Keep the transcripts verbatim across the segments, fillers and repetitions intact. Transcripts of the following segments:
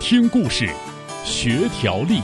听故事学条例。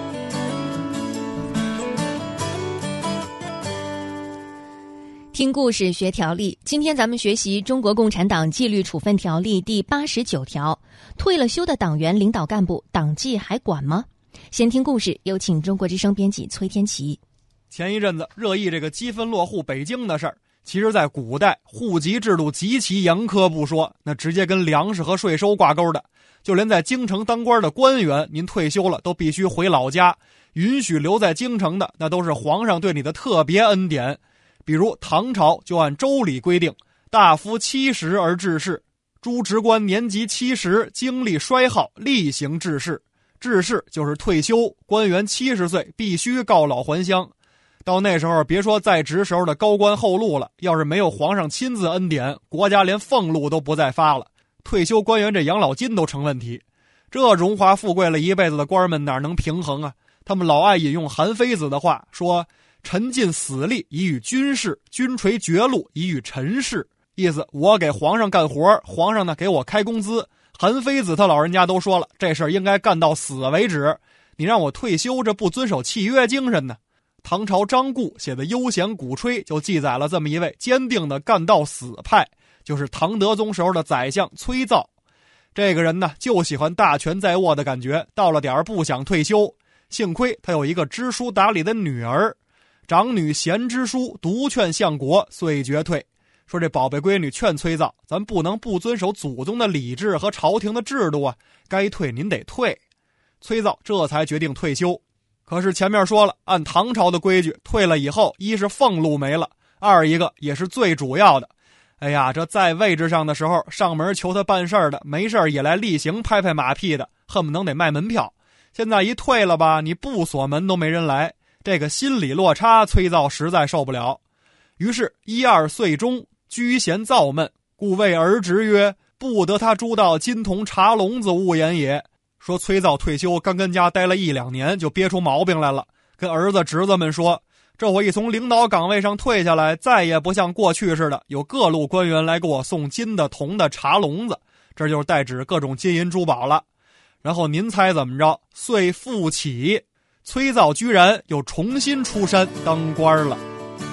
听故事学条例，今天咱们学习中国共产党纪律处分条例第八十九条，退了休的党员领导干部党纪还管吗？先听故事，有请中国之声编辑崔天琪。 前一阵子热议这个积分落户北京的事儿，其实在古代户籍制度极其严苛不说，那直接跟粮食和税收挂钩的，就连在京城当官的官员，您退休了都必须回老家，允许留在京城的那都是皇上对你的特别恩典。比如唐朝就按周礼规定，大夫七十而致仕，诸职官年及七十，精力衰耗，例行致仕。致仕就是退休，官员七十岁必须告老还乡。到那时候别说在职时候的高官厚禄了，要是没有皇上亲自恩典，国家连俸禄都不再发了，退休官员这养老金都成问题。这荣华富贵了一辈子的官们哪能平衡啊？他们老爱引用韩非子的话，说臣尽死力以与军事，君垂绝禄以与臣事。意思我给皇上干活，皇上呢给我开工资。韩非子他老人家都说了，这事儿应该干到死为止，你让我退休，这不遵守契约精神呢。唐朝张固写的《悠闲鼓吹》就记载了这么一位坚定的干到死派，就是唐德宗时候的宰相崔造。这个人呢就喜欢大权在握的感觉，到了点儿不想退休。幸亏他有一个知书达理的女儿，长女贤知书，独劝相国，遂决退。说这宝贝闺女劝崔造，咱不能不遵守祖宗的礼制和朝廷的制度啊，该退您得退。崔造这才决定退休。可是前面说了，按唐朝的规矩，退了以后，一是俸禄没了，二一个也是最主要的。哎呀，这在位置上的时候，上门求他办事的，没事也来例行拍拍马屁的，恨不能得卖门票。现在一退了吧，你不锁门都没人来，这个心理落差，崔造实在受不了。于是一二岁中，居闲躁闷，故谓儿侄曰：不得他诸道金铜茶笼子误言也。说崔造退休刚跟家待了一两年，就憋出毛病来了，跟儿子侄子们说，这我一从领导岗位上退下来，再也不像过去似的有各路官员来给我送金的铜的茶笼子，这就是代指各种金银珠宝了。然后您猜怎么着？遂复起，崔造居然又重新出山当官了。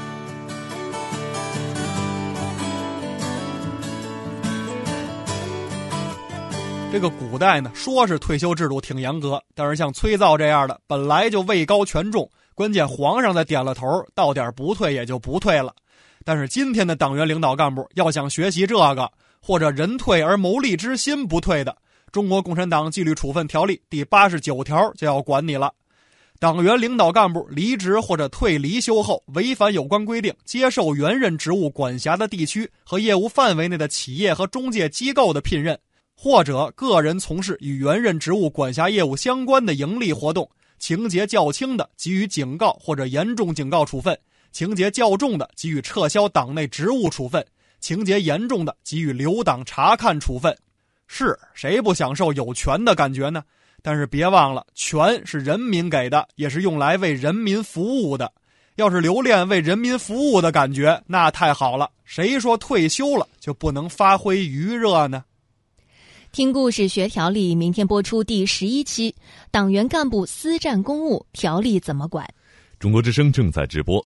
这个古代呢，说是退休制度挺严格，但是像崔造这样的，本来就位高权重，关键皇上再点了头，到点不退也就不退了。但是今天的党员领导干部要想学习这个，或者人退而谋利之心不退的，中国共产党纪律处分条例第八十九条就要管你了。党员领导干部离职或者退离休后，违反有关规定，接受原任职务管辖的地区和业务范围内的企业和中介机构的聘任，或者个人从事与原任职务管辖业务相关的营利活动，情节较轻的给予警告或者严重警告处分，情节较重的给予撤销党内职务处分，情节严重的给予留党察看处分。是谁不享受有权的感觉呢？但是别忘了，权是人民给的，也是用来为人民服务的。要是留恋为人民服务的感觉，那太好了，谁说退休了就不能发挥余热呢？ 听故事学条例，明天播出第十一期，党员干部私占公务条例怎么管？ 中国之声正在直播，